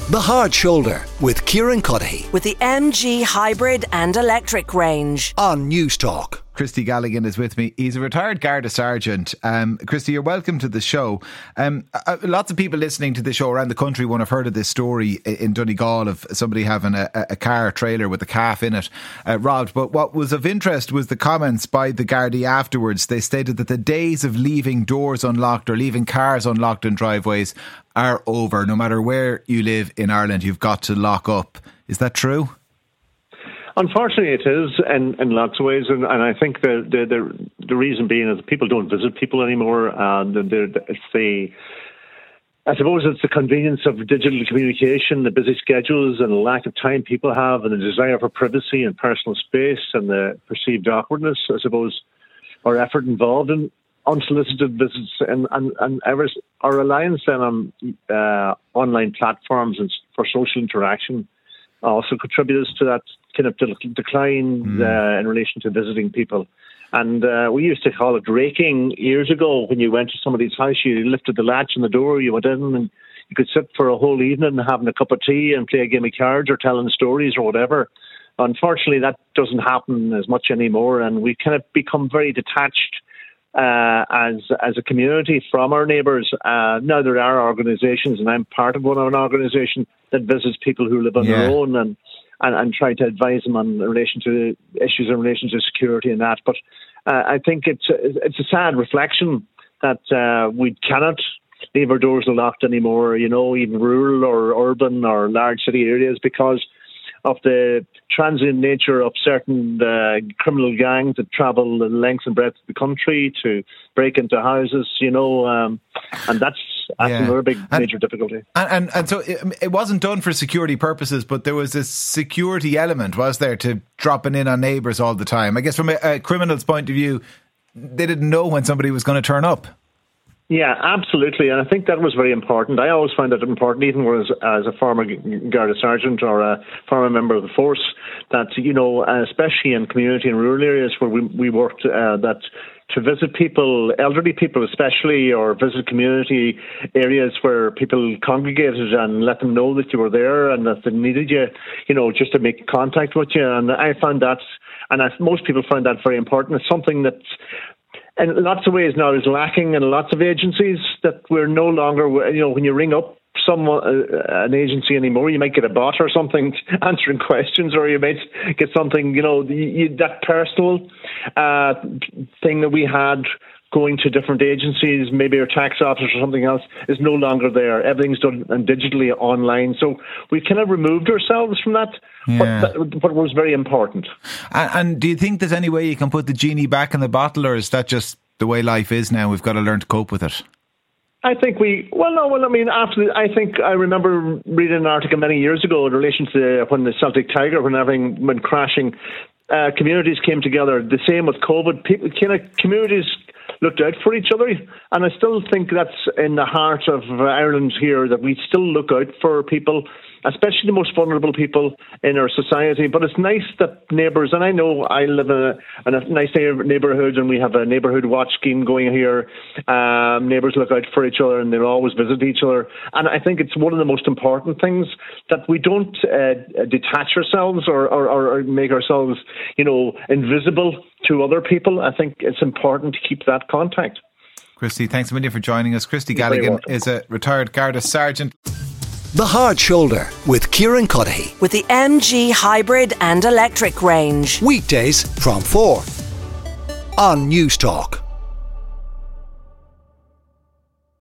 The Hard Shoulder with Kieran Cuddihy with the MG hybrid and electric range on News Talk. Christy Galligan is with me. He's a retired Garda sergeant. Christy, you're welcome to the show. Lots of people listening to the show around the country won't have heard of this story in Donegal of somebody having a car trailer with a calf in it robbed. But what was of interest was the comments by the Gardaí afterwards. They stated that the days of leaving doors unlocked or leaving cars unlocked in driveways are over. No matter where you live in Ireland, you've got to lock up. Is that true? Unfortunately, it is in lots of ways, and I think the reason being is people don't visit people anymore. I suppose it's the convenience of digital communication, the busy schedules, and the lack of time people have, and the desire for privacy and personal space, and the perceived awkwardness, I suppose, or effort involved in unsolicited visits, and our reliance then on online platforms and for social interaction also contributes to that kind of decline in relation to visiting people. And we used to call it raking years ago. When you went to somebody's house, you lifted the latch on the door, you went in, and you could sit for a whole evening having a cup of tea and play a game of cards or telling stories or whatever. Unfortunately, that doesn't happen as much anymore, and we kind of become very detached as a community from our neighbours. Now there are organisations, and I'm part of one of an organisation that visits people who live on their own and try to advise them on relation to issues in relation to security and that. But I think it's a sad reflection that we cannot leave our doors unlocked anymore, even rural or urban or large city areas, because of the transient nature of certain criminal gangs that travel the length and breadth of the country to break into houses, and that's another big major difficulty. And so it wasn't done for security purposes, but there was a security element, was there, to dropping in on neighbours all the time? I guess from a criminal's point of view, they didn't know when somebody was going to turn up. Yeah, absolutely. And I think that was very important. I always find that important, even as a former Garda sergeant or a former member of the force, that, especially in community and rural areas where we worked, that to visit people, elderly people especially, or visit community areas where people congregated and let them know that you were there and that they needed you, just to make contact with you. And I found that, and most people find that very important. It's something that in lots of ways now is lacking in lots of agencies, that we're no longer, when you ring up an agency anymore, you might get a bot or something answering questions, or you might get something, that personal thing that we had going to different agencies, maybe our tax office or something else, is no longer there. Everything's done digitally online. So we kind of removed ourselves from that, but it was very important. And do you think there's any way you can put the genie back in the bottle, or is that just the way life is now? We've got to learn to cope with it. I think I remember reading an article many years ago in relation to when the Celtic Tiger, when everything went crashing, communities came together. The same with COVID. Communities looked out for each other, and I still think that's in the heart of Ireland here, that we still look out for people, especially the most vulnerable people in our society. But it's nice that neighbours, and I know I live in a nice neighbourhood, and we have a neighbourhood watch scheme going here. Neighbours look out for each other, and they always visit each other. And I think it's one of the most important things, that we don't detach ourselves or make ourselves, invisible to other people. I think it's important to keep that contact. Christy, thanks a million for joining us. Christy Galligan is a retired Garda sergeant. The Hard Shoulder with Kieran Cuddihy with the MG hybrid and electric range. Weekdays from 4 on News Talk.